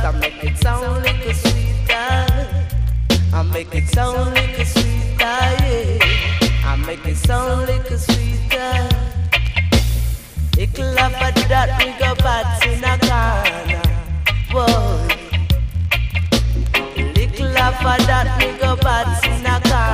I make it sound like a sweeter. I make it sound like a sweeter, yeah. I make it sound like a sweeter. Ickle up at that we go bats in a corner. Boy. Ickle up at that we go bats in a corner.